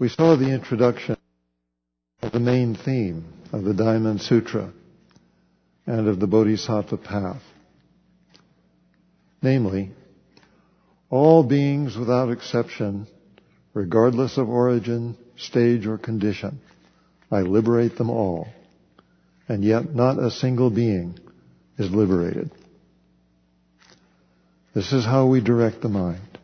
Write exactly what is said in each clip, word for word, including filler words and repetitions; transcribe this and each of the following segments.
We saw the introduction of the main theme of the Diamond Sutra and of the Bodhisattva path. Namely, all beings without exception, regardless of origin, stage, or condition, I liberate them all, and yet not a single being is liberated. This is how we direct the mind.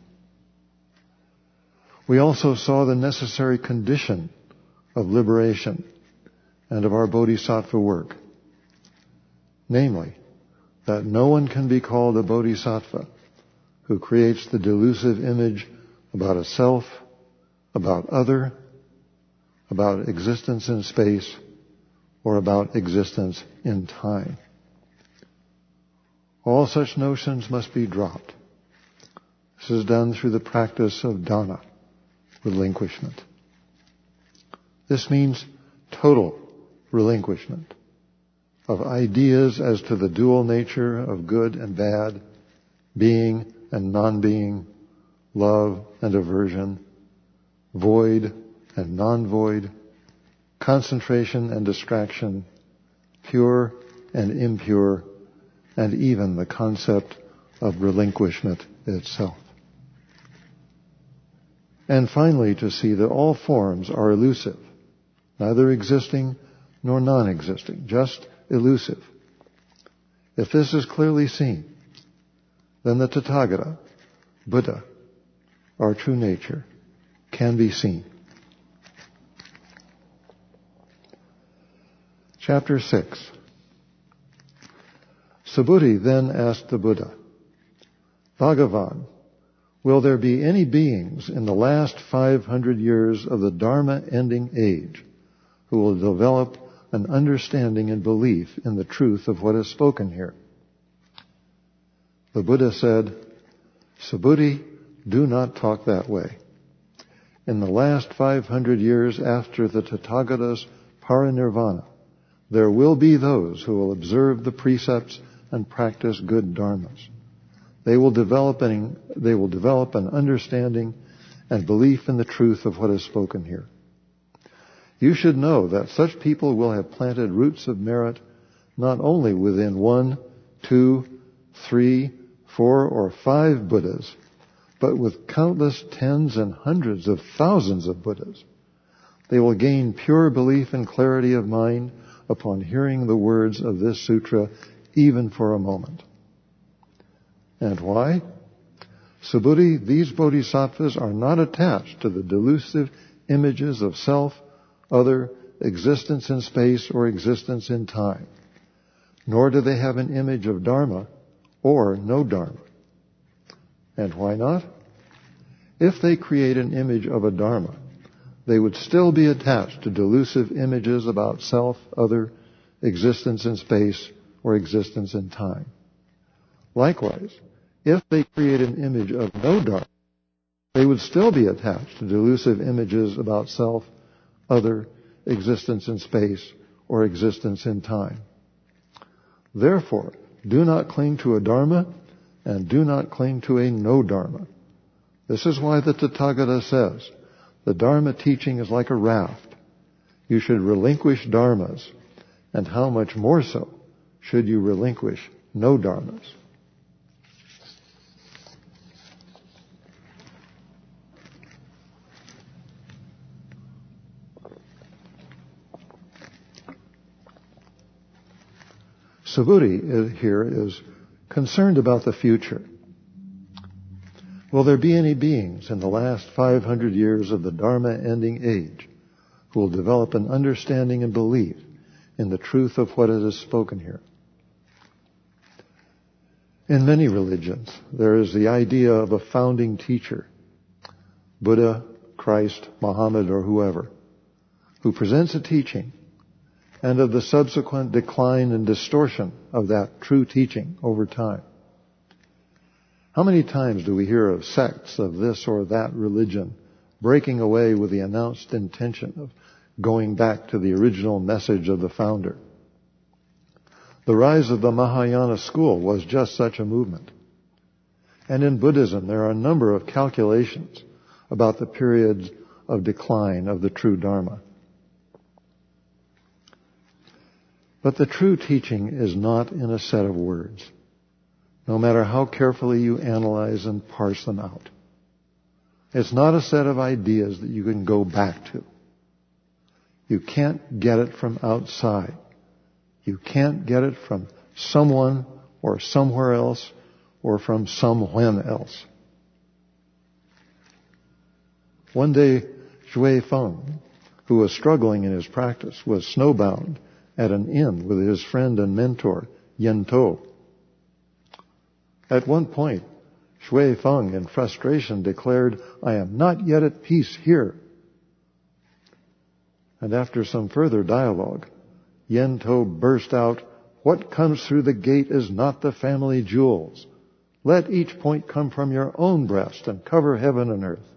We also saw the necessary condition of liberation and of our bodhisattva work. Namely, that no one can be called a bodhisattva who creates the delusive image about a self, about other, about existence in space, or about existence in time. All such notions must be dropped. This is done through the practice of dana, relinquishment. This means total relinquishment of ideas as to the dual nature of good and bad, being and non-being, love and aversion, void and non-void, concentration and distraction, pure and impure, and even the concept of relinquishment itself. And finally, to see that all forms are elusive, neither existing nor non-existing, just elusive. If this is clearly seen, then the Tathagata, Buddha, our true nature, can be seen. Chapter six. Subhuti then asked the Buddha, Bhagavan, will there be any beings in the last five hundred years of the Dharma ending age who will develop an understanding and belief in the truth of what is spoken here? The Buddha said, Subhuti, do not talk that way. In the last five hundred years after the Tathagata's parinirvana, there will be those who will observe the precepts and practice good dharmas. They will develop an, they will develop an understanding and belief in the truth of what is spoken here. You should know that such people will have planted roots of merit not only within one, two, three, four, or five Buddhas, but with countless tens and hundreds of thousands of Buddhas. They will gain pure belief and clarity of mind upon hearing the words of this sutra, even for a moment. And why? Subhuti, these bodhisattvas are not attached to the delusive images of self, other, existence in space, or existence in time. Nor do they have an image of Dharma or no Dharma. And why not? If they create an image of a Dharma, they would still be attached to delusive images about self, other, existence in space, or existence in time. Likewise, if they create an image of no Dharma, they would still be attached to delusive images about self, other, existence in space, or existence in time. Therefore, do not cling to a Dharma, and do not cling to a no Dharma. This is why the Tathagata says, the Dharma teaching is like a raft. You should relinquish Dharmas, and how much more so should you relinquish no Dharmas. Subhuti here is concerned about the future. Will there be any beings in the last five hundred years of the Dharma ending age who will develop an understanding and belief in the truth of what is spoken here? In many religions, there is the idea of a founding teacher, Buddha, Christ, Muhammad, or whoever, who presents a teaching, and of the subsequent decline and distortion of that true teaching over time. How many times do we hear of sects of this or that religion breaking away with the announced intention of going back to the original message of the founder? The rise of the Mahayana school was just such a movement. And in Buddhism, there are a number of calculations about the periods of decline of the true Dharma. But the true teaching is not in a set of words, no matter how carefully you analyze and parse them out. It's not a set of ideas that you can go back to. You can't get it from outside. You can't get it from someone or somewhere else or from somewhen else. One day, Shui Feng, who was struggling in his practice, was snowbound at an inn with his friend and mentor, Yen To. At one point, Shui Feng, in frustration, declared, "I am not yet at peace here." And after some further dialogue, Yen To burst out, "What comes through the gate is not the family jewels. Let each point come from your own breast and cover heaven and earth."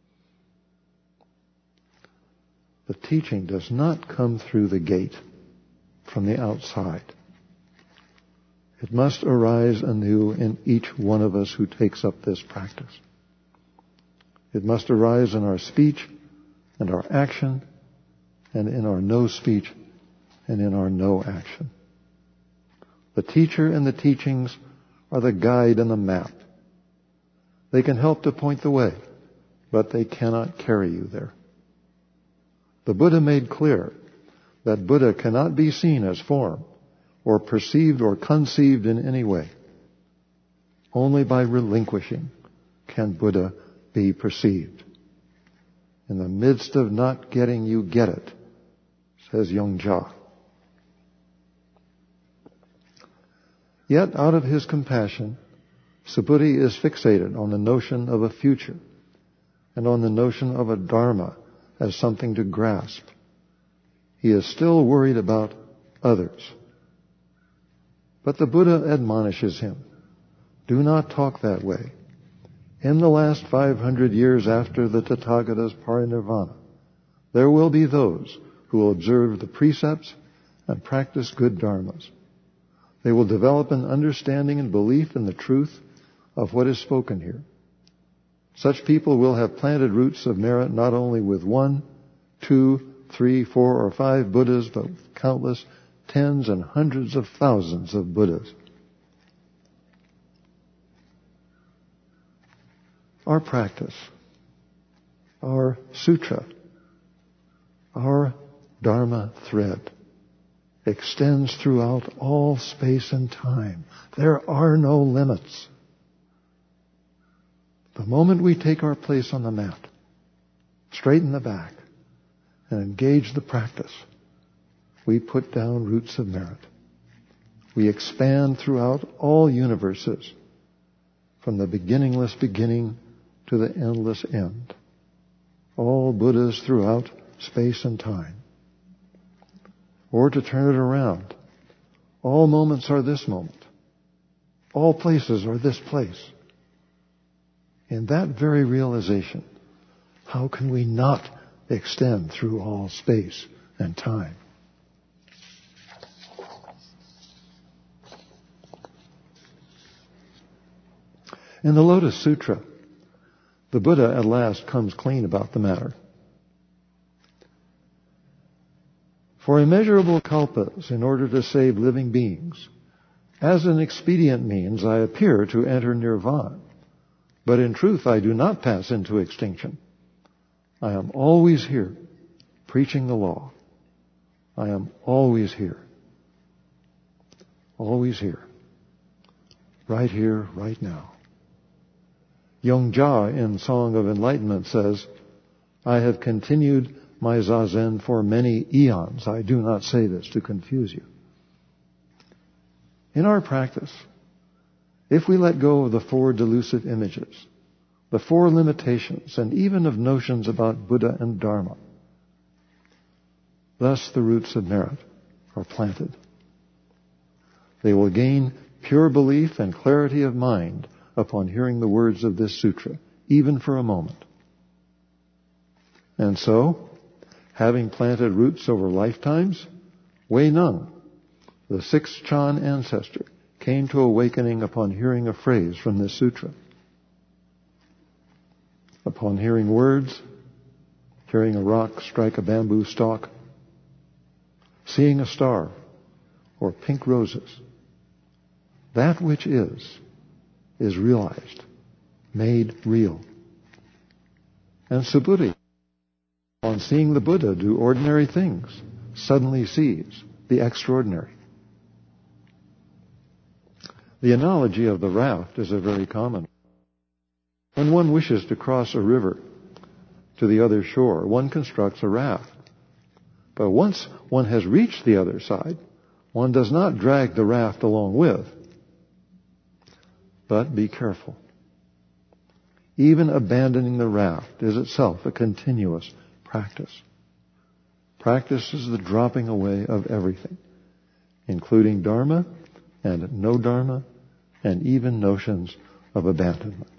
The teaching does not come through the gate from the outside. It must arise anew in each one of us who takes up this practice. It must arise in our speech and our action, and in our no speech and in our no action. The teacher and the teachings are the guide and the map. They can help to point the way, but they cannot carry you there. The Buddha made clear that Buddha cannot be seen as form, or perceived or conceived in any way. Only by relinquishing can Buddha be perceived. In the midst of not getting, you get it, says Yongzha. Yet, out of his compassion, Subhuti is fixated on the notion of a future and on the notion of a dharma as something to grasp. He is still worried about others. But the Buddha admonishes him, do not talk that way. In the last five hundred years after the Tathagata's parinirvana, there will be those who will observe the precepts and practice good dharmas. They will develop an understanding and belief in the truth of what is spoken here. Such people will have planted roots of merit not only with one, two, three, four, or five Buddhas, but with countless tens and hundreds of thousands of Buddhas. Our practice, our sutra, our Dharma thread extends throughout all space and time. There are no limits. The moment we take our place on the mat, straighten the back, and engage the practice, we put down roots of merit. We expand throughout all universes, from the beginningless beginning to the endless end. All Buddhas throughout space and time. Or to turn it around, all moments are this moment. All places are this place. In that very realization, how can we not extend through all space and time? In the Lotus Sutra, the Buddha at last comes clean about the matter. For immeasurable kalpas, in order to save living beings, as an expedient means, I appear to enter nirvana. But in truth, I do not pass into extinction. I am always here, preaching the law. I am always here. Always here. Right here, right now. Yongzha in Song of Enlightenment says, I have continued my zazen for many eons. I do not say this to confuse you. In our practice, if we let go of the four delusive images, the four limitations, and even of notions about Buddha and Dharma, thus the roots of merit are planted. They will gain pure belief and clarity of mind upon hearing the words of this sutra, even for a moment. And so, having planted roots over lifetimes, Wei Neng, the sixth Chan ancestor, came to awakening upon hearing a phrase from this sutra. Upon hearing words, hearing a rock strike a bamboo stalk, seeing a star, or pink roses. That which is, is realized, made real. And Subhuti, on seeing the Buddha do ordinary things, suddenly sees the extraordinary. The analogy of the raft is a very common one. When one wishes to cross a river to the other shore, one constructs a raft. But once one has reached the other side, one does not drag the raft along with. But be careful. Even abandoning the raft is itself a continuous practice. Practice is the dropping away of everything, including dharma and no dharma, and even notions of abandonment.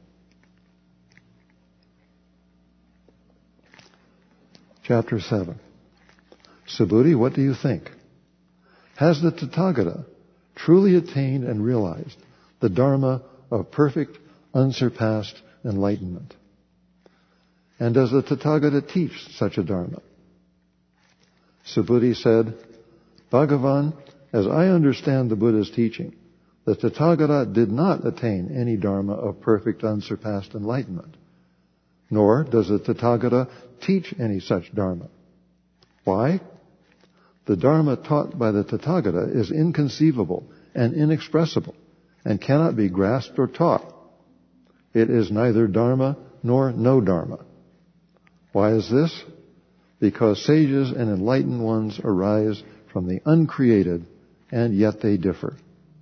Chapter seven. Subhuti, what do you think? Has the Tathagata truly attained and realized the dharma of perfect, unsurpassed enlightenment? And does the Tathagata teach such a dharma? Subhuti said, Bhagavan, as I understand the Buddha's teaching, the Tathagata did not attain any dharma of perfect, unsurpassed enlightenment. Nor does the Tathagata teach any such dharma. Why? The dharma taught by the Tathagata is inconceivable and inexpressible and cannot be grasped or taught. It is neither dharma nor no dharma. Why is this? Because sages and enlightened ones arise from the uncreated, and yet they differ.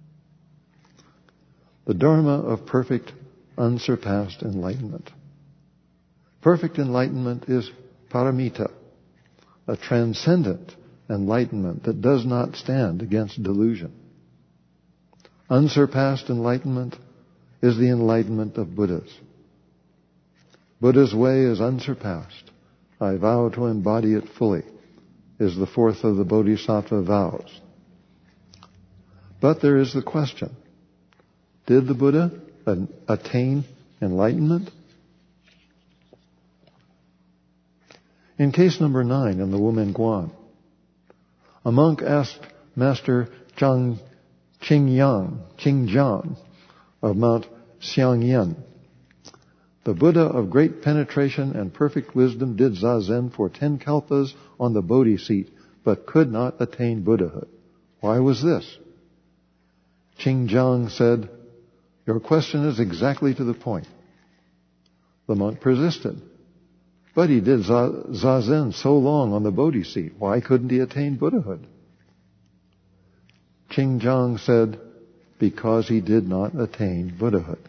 The dharma of perfect, unsurpassed enlightenment. Perfect enlightenment is paramita, a transcendent enlightenment that does not stand against delusion. Unsurpassed enlightenment is the enlightenment of Buddhas. Buddha's way is unsurpassed. I vow to embody it fully, is the fourth of the Bodhisattva vows. But there is the question, did the Buddha attain enlightenment? In case number nine in the Wumen Guan, a monk asked Master Zhang Qingyang, Qingjiang of Mount Xiangyan, the Buddha of great penetration and perfect wisdom did zazen for ten kalpas on the Bodhi seat, but could not attain Buddhahood. Why was this? Qingjiang said, your question is exactly to the point. The monk persisted. But he did zazen so long on the Bodhi seat. Why couldn't he attain Buddhahood? Qingjiang said, because he did not attain Buddhahood.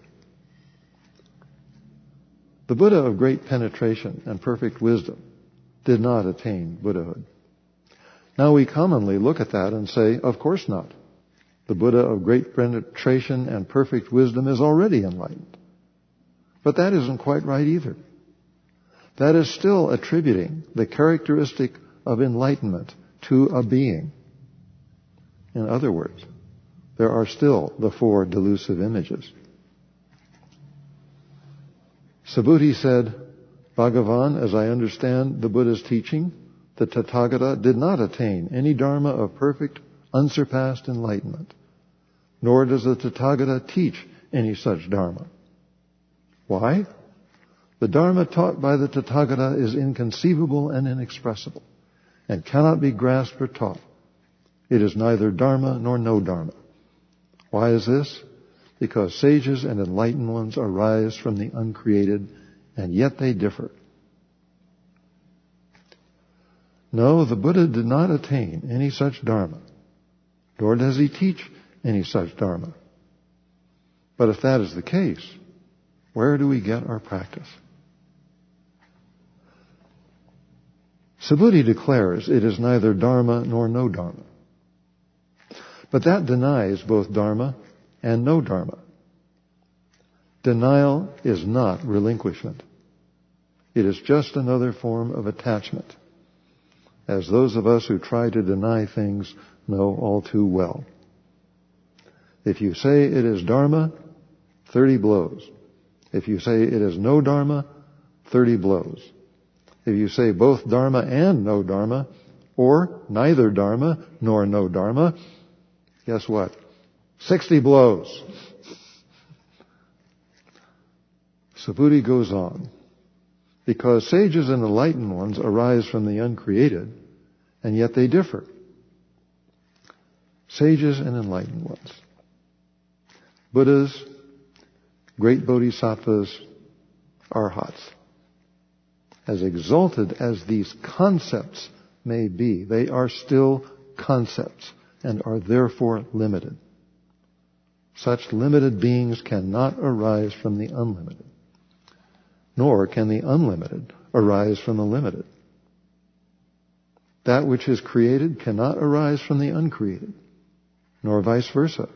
The Buddha of great penetration and perfect wisdom did not attain Buddhahood. Now we commonly look at that and say, of course not. The Buddha of great penetration and perfect wisdom is already enlightened. But that isn't quite right either. That is still attributing the characteristic of enlightenment to a being. In other words, there are still the four delusive images. Subhuti said, Bhagavan, as I understand the Buddha's teaching, the Tathagata did not attain any dharma of perfect, unsurpassed enlightenment, nor does the Tathagata teach any such dharma. Why? The dharma taught by the Tathagata is inconceivable and inexpressible, and cannot be grasped or taught. It is neither dharma nor no dharma. Why is this? Because sages and enlightened ones arise from the uncreated, and yet they differ. No, the Buddha did not attain any such dharma, nor does he teach any such dharma. But if that is the case, where do we get our practice? Subhuti declares it is neither dharma nor no dharma. But that denies both dharma and no dharma. Denial is not relinquishment. It is just another form of attachment, as those of us who try to deny things know all too well. If you say it is dharma, thirty blows. If you say it is no dharma, thirty blows. If you say both Dharma and no Dharma, or neither Dharma nor no Dharma, guess what? sixty blows. Subhuti goes on. Because sages and enlightened ones arise from the uncreated, and yet they differ. Sages and enlightened ones. Buddhas, great bodhisattvas, arhats. As exalted as these concepts may be, they are still concepts and are therefore limited. Such limited beings cannot arise from the unlimited, nor can the unlimited arise from the limited. That which is created cannot arise from the uncreated, nor vice versa.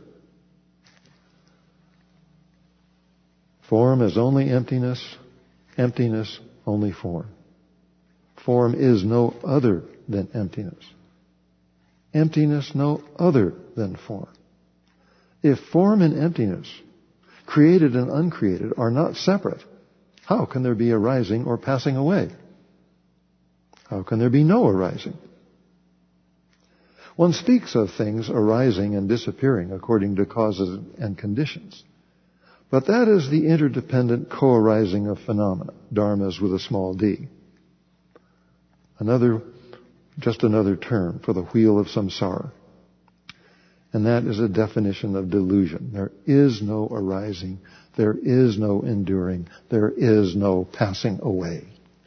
Form is only emptiness, emptiness only form. Form is no other than emptiness. Emptiness no other than form. If form and emptiness, created and uncreated, are not separate, how can there be arising or passing away? How can there be no arising? One speaks of things arising and disappearing according to causes and conditions. But that is the interdependent co-arising of phenomena, dharmas with a small d. Another, just another term for the wheel of samsara. And that is a definition of delusion. There is no arising. There is no enduring. There is no passing away.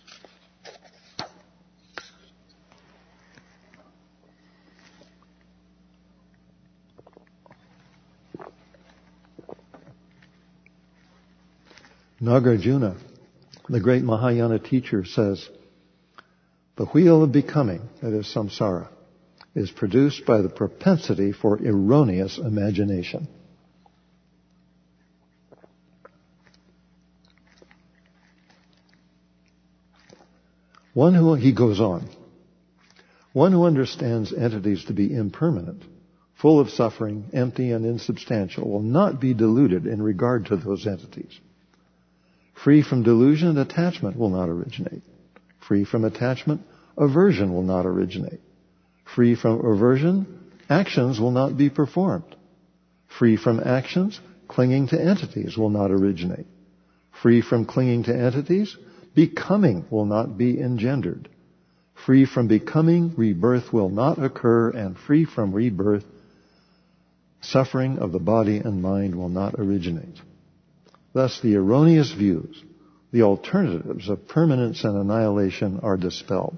Nagarjuna, the great Mahayana teacher, says, the wheel of becoming, that is samsara, is produced by the propensity for erroneous imagination. One who, he goes on, one who understands entities to be impermanent, full of suffering, empty and insubstantial, will not be deluded in regard to those entities. Free from delusion, attachment will not originate. Free from attachment, aversion will not originate. Free from aversion, actions will not be performed. Free from actions, clinging to entities will not originate. Free from clinging to entities, becoming will not be engendered. Free from becoming, rebirth will not occur, and free from rebirth, suffering of the body and mind will not originate. Thus, the erroneous views, the alternatives of permanence and annihilation are dispelled.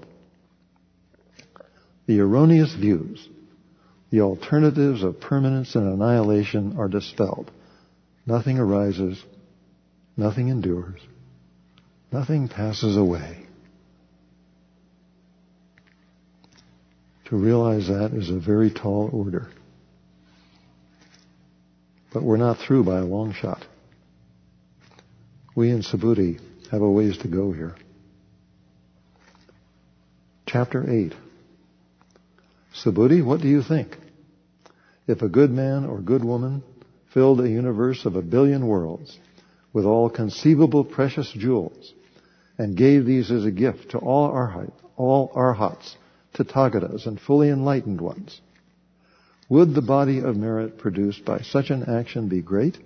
The erroneous views, the alternatives of permanence and annihilation are dispelled. Nothing arises, nothing endures, nothing passes away. To realize that is a very tall order. But we're not through by a long shot. We in Subhuti have a ways to go here. Chapter eight. Subhuti, what do you think? If a good man or good woman filled a universe of a billion worlds with all conceivable precious jewels and gave these as a gift to all arhat, all arhats, tathagatas, and fully enlightened ones, would the body of merit produced by such an action be great?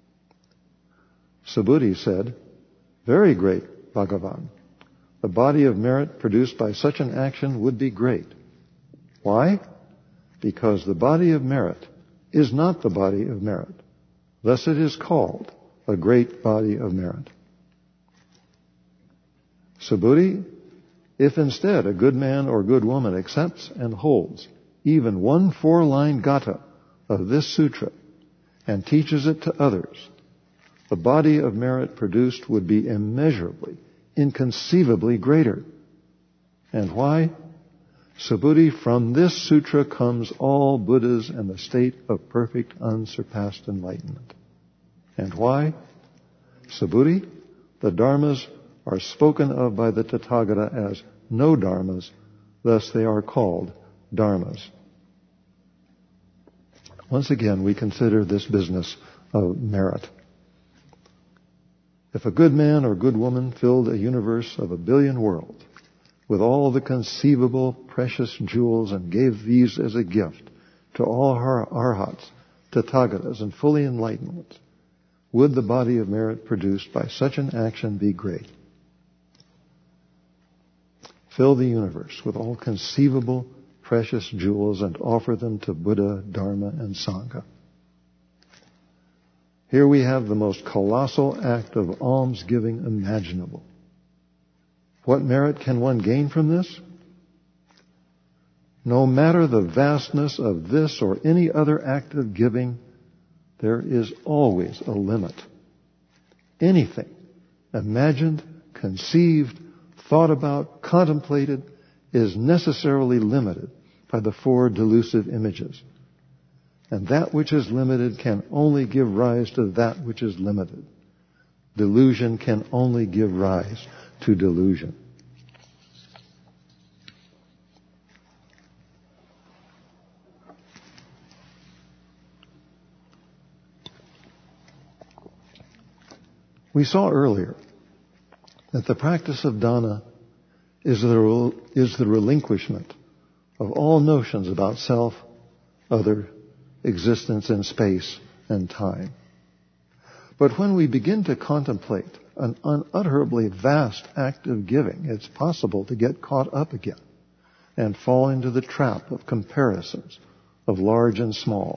Subhuti said, very great, Bhagavan. The body of merit produced by such an action would be great. Why? Because the body of merit is not the body of merit. Thus it is called a great body of merit. Subhuti, if instead a good man or good woman accepts and holds even one four-line gatha of this sutra and teaches it to others, the body of merit produced would be immeasurably, inconceivably greater. And why? Subhuti, from this sutra comes all Buddhas and the state of perfect, unsurpassed enlightenment. And why? Subhuti, the dharmas are spoken of by the Tathagata as no dharmas, thus they are called dharmas. Once again, we consider this business of merit. If a good man or good woman filled a universe of a billion worlds with all the conceivable precious jewels and gave these as a gift to all our arhats, tathagatas, and fully enlightened ones, would the body of merit produced by such an action be great? Fill the universe with all conceivable precious jewels and offer them to Buddha, Dharma, and Sangha. Here we have the most colossal act of almsgiving imaginable. What merit can one gain from this? No matter the vastness of this or any other act of giving, there is always a limit. Anything imagined, conceived, thought about, contemplated is necessarily limited by the four delusive images. And that which is limited can only give rise to that which is limited. Delusion can only give rise to delusion. We saw earlier that the practice of dana is the, is the relinquishment of all notions about self, other, existence in space and time. But when we begin to contemplate an unutterably vast act of giving, it's possible to get caught up again and fall into the trap of comparisons of large and small.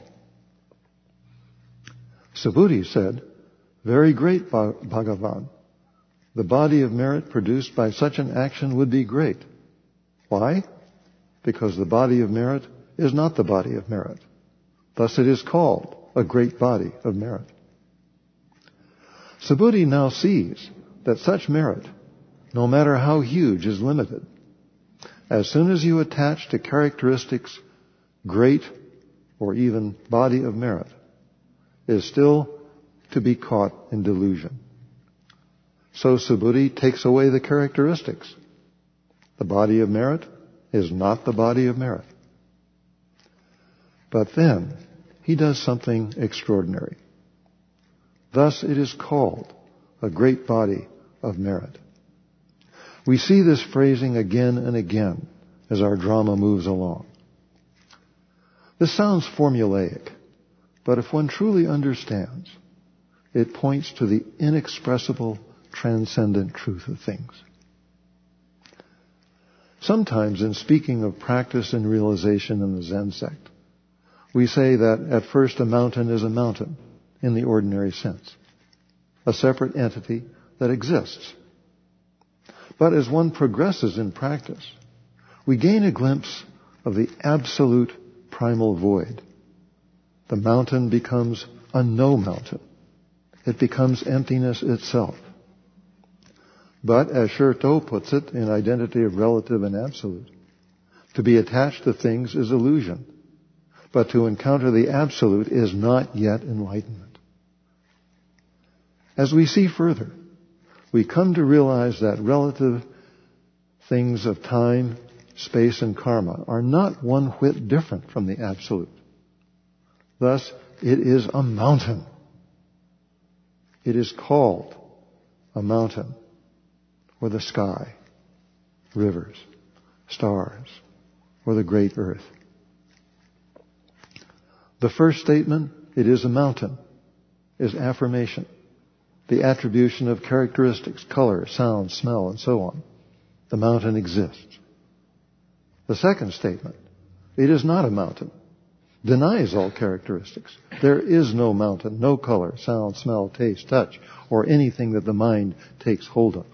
Subhuti said, "Very great, Bhagavan. The body of merit produced by such an action would be great." Why? Because the body of merit is not the body of merit. Thus it is called a great body of merit. Subhuti now sees that such merit, no matter how huge, is limited. As soon as you attach to characteristics great or even body of merit, is still to be caught in delusion. So Subhuti takes away the characteristics. The body of merit is not the body of merit. But then he does something extraordinary. Thus it is called a great body of merit. We see this phrasing again and again as our drama moves along. This sounds formulaic, but if one truly understands, it points to the inexpressible, transcendent truth of things. Sometimes in speaking of practice and realization in the Zen sect, we say that at first a mountain is a mountain in the ordinary sense, a separate entity that exists. But as one progresses in practice, we gain a glimpse of the absolute primal void. The mountain becomes a no mountain. It becomes emptiness itself. But, as Sherto puts it in Identity of Relative and Absolute, to be attached to things is illusion. But to encounter the Absolute is not yet enlightenment. As we see further, we come to realize that relative things of time, space, and karma are not one whit different from the Absolute. Thus, it is a mountain. It is called a mountain, or the sky, rivers, stars, or the great earth. The first statement, it is a mountain, is affirmation, the attribution of characteristics, color, sound, smell, and so on. The mountain exists. The second statement, it is not a mountain, denies all characteristics. There is no mountain, no color, sound, smell, taste, touch, or anything that the mind takes hold of.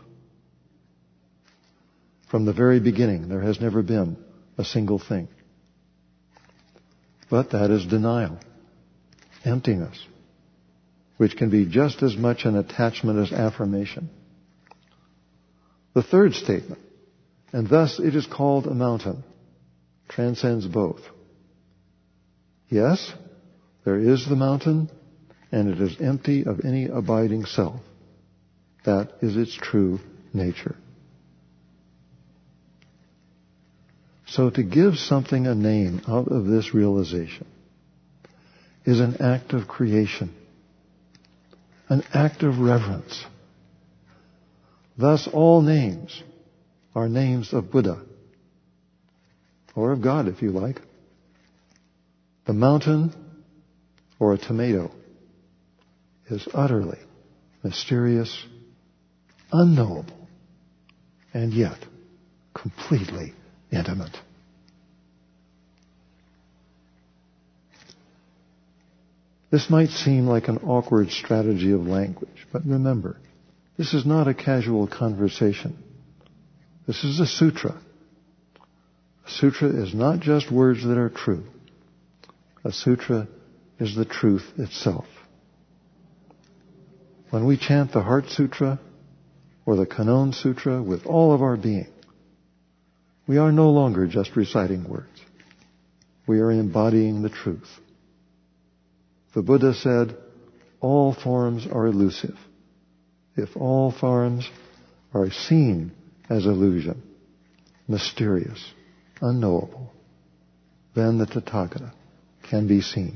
From the very beginning, there has never been a single thing. But that is denial, emptiness, which can be just as much an attachment as affirmation. The third statement, and thus it is called a mountain, transcends both. Yes, there is the mountain, and it is empty of any abiding self. That is its true nature. So to give something a name out of this realization is an act of creation, an act of reverence. Thus all names are names of Buddha, or of God if you like. The mountain or a tomato is utterly mysterious, unknowable, and yet completely intimate. This might seem like an awkward strategy of language, but remember, this is not a casual conversation. This is a sutra. A sutra is not just words that are true. A sutra is the truth itself. When we chant the Heart Sutra or the Kannon Sutra with all of our being, we are no longer just reciting words. We are embodying the truth. The Buddha said, all forms are elusive. If all forms are seen as illusion, mysterious, unknowable, then the Tathagata can be seen.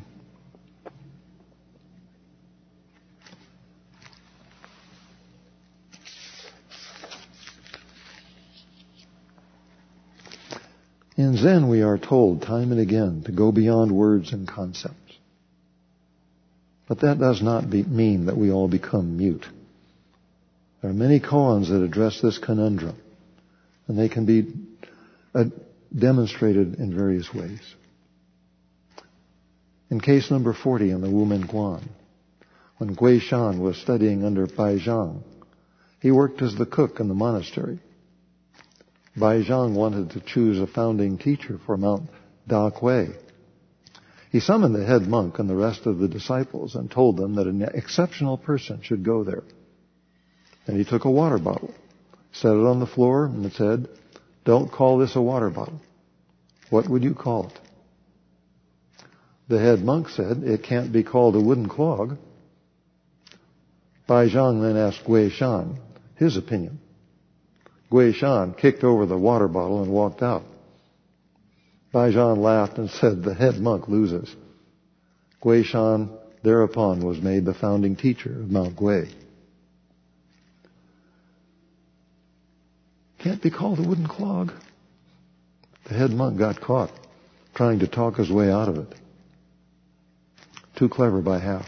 In Zen, we are told time and again to go beyond words and concepts. But that does not be, mean that we all become mute. There are many koans that address this conundrum, and they can be uh, demonstrated in various ways. In case number forty in the Wumen Guan, when Gui Shan was studying under Bai Zhang, he worked as the cook in the monastery. Bai Zhang wanted to choose a founding teacher for Mount Da Kui. He summoned the head monk and the rest of the disciples and told them that an exceptional person should go there. And he took a water bottle, set it on the floor, and said, "Don't call this a water bottle. What would you call it?" The head monk said, "It can't be called a wooden clog." Bai Zhang then asked Gui Shan his opinion. Gui Shan kicked over the water bottle and walked out. Bai Zhang laughed and said, "The head monk loses." Gui Shan thereupon was made the founding teacher of Mount Gui. Can't be called a wooden clog. The head monk got caught trying to talk his way out of it. Too clever by half.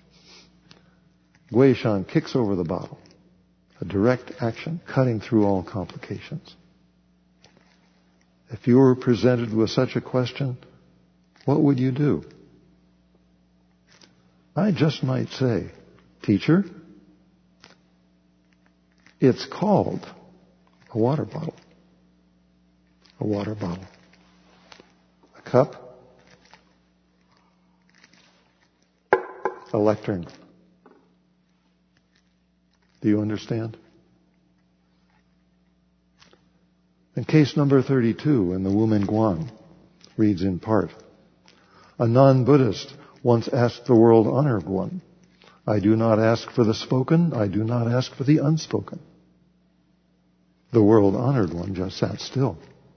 Gui Shan kicks over the bottle. A direct action cutting through all complications. If you were presented with such a question, what would you do? I just might say, "Teacher, it's called a water bottle." A water bottle. A cup. A lectern. Do you understand? In case number thirty-two in the Wumen Guan reads in part, a non-Buddhist once asked the world-honored one, "I do not ask for the spoken, I do not ask for the unspoken." The world-honored one just sat still.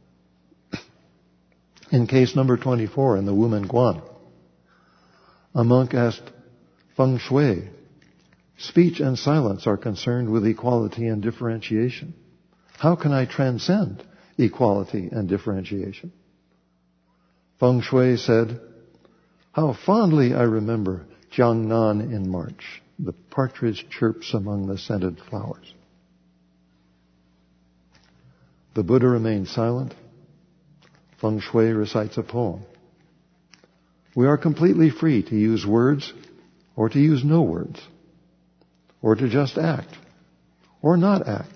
In case number twenty-four in the Wumen Guan, a monk asked Feng Shui, "Speech and silence are concerned with equality and differentiation. How can I transcend equality and differentiation?" Feng Shui said, "How fondly I remember Jiangnan in March. The partridge chirps among the scented flowers." The Buddha remains silent. Feng Shui recites a poem. We are completely free to use words or to use no words, or to just act or not act.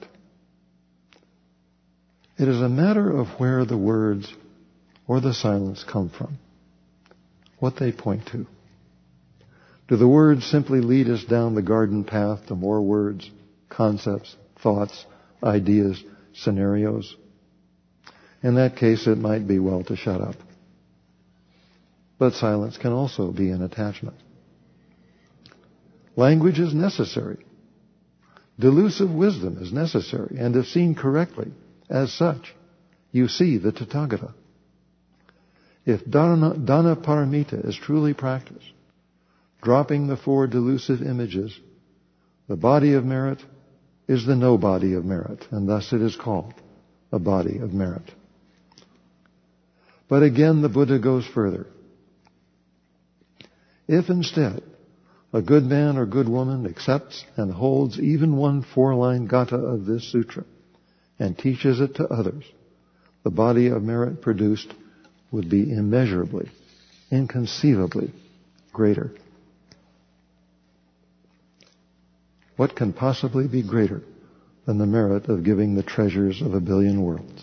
It is a matter of where the words or the silence come from, what they point to. Do the words simply lead us down the garden path to more words, concepts, thoughts, ideas, scenarios? In that case, it might be well to shut up. But silence can also be an attachment. Language is necessary. Delusive wisdom is necessary, and if seen correctly, as such, you see the Tathagata. If dana, dana paramita is truly practiced, dropping the four delusive images, the body of merit is the no body of merit, and thus it is called a body of merit. But again, the Buddha goes further. If instead a good man or good woman accepts and holds even one four-line gatha of this sutra and teaches it to others, the body of merit produced would be immeasurably, inconceivably greater. What can possibly be greater than the merit of giving the treasures of a billion worlds?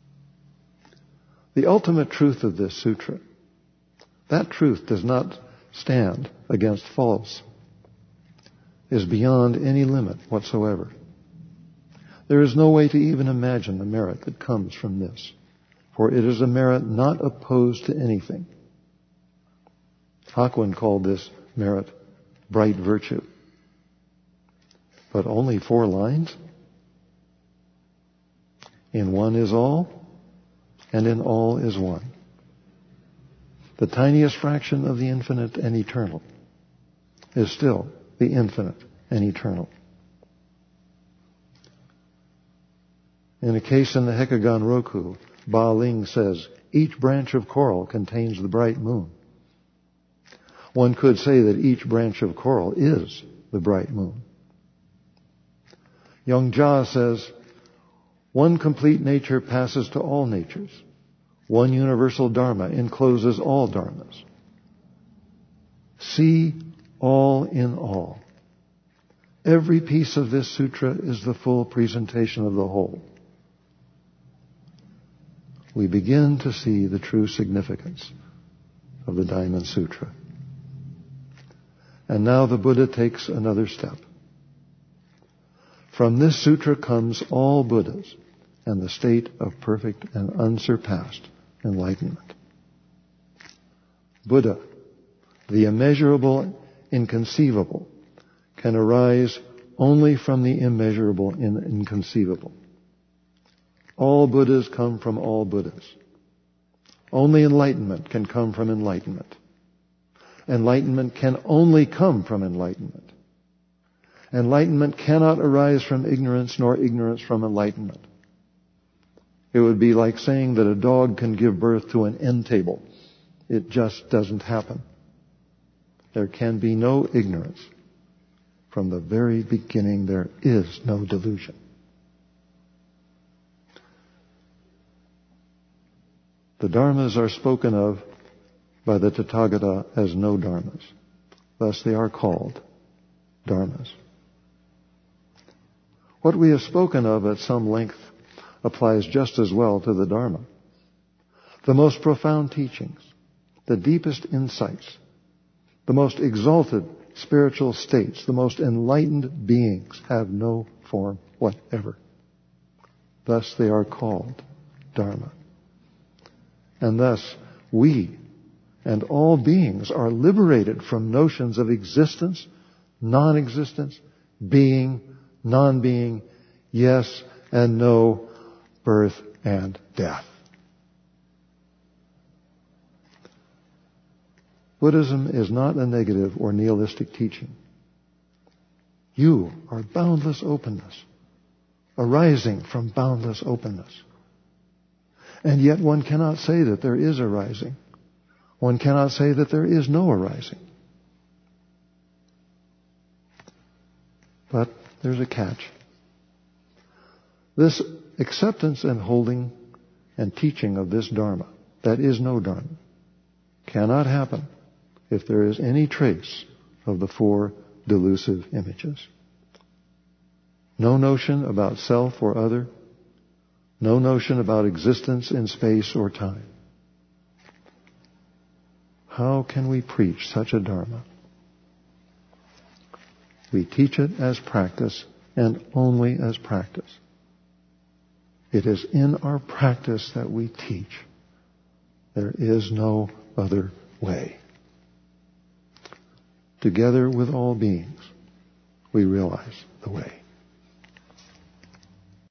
The ultimate truth of this sutra, that truth does not stand against false, is beyond any limit whatsoever. There is no way to even imagine the merit that comes from this, for it is a merit not opposed to anything. Hakuin called this merit bright virtue. But only four lines? In one is all, and in all is one. The tiniest fraction of the infinite and eternal is still the infinite and eternal. In a case in the Hekigan Roku, Ba Ling says, each branch of coral contains the bright moon. One could say that each branch of coral is the bright moon. Yongjia says, one complete nature passes to all natures. One universal dharma encloses all dharmas. See all in all. Every piece of this sutra is the full presentation of the whole. We begin to see the true significance of the Diamond Sutra. And now the Buddha takes another step. From this sutra comes all Buddhas and the state of perfect and unsurpassed enlightenment. Buddha, the immeasurable, inconceivable, can arise only from the immeasurable and inconceivable. All Buddhas come from all Buddhas. Only enlightenment can come from enlightenment. Enlightenment can only come from enlightenment. Enlightenment cannot arise from ignorance, nor ignorance from enlightenment. It would be like saying that a dog can give birth to an end table. It just doesn't happen. There can be no ignorance. From the very beginning, there is no delusion. The dharmas are spoken of by the Tathagata as no dharmas. Thus they are called dharmas. What we have spoken of at some length applies just as well to the Dharma. The most profound teachings, the deepest insights, the most exalted spiritual states, the most enlightened beings have no form whatever. Thus they are called Dharma. And thus we and all beings are liberated from notions of existence, non-existence, being, non-being, yes and no, birth and death. Buddhism is not a negative or nihilistic teaching. You are boundless openness, arising from boundless openness. And yet one cannot say that there is arising. One cannot say that there is no arising. But there's a catch. This acceptance and holding and teaching of this Dharma, that is no Dharma, cannot happen if there is any trace of the four delusive images. No notion about self or other. No notion about existence in space or time. How can we preach such a Dharma? We teach it as practice and only as practice. It is in our practice that we teach. There is no other way. Together with all beings, we realize the way.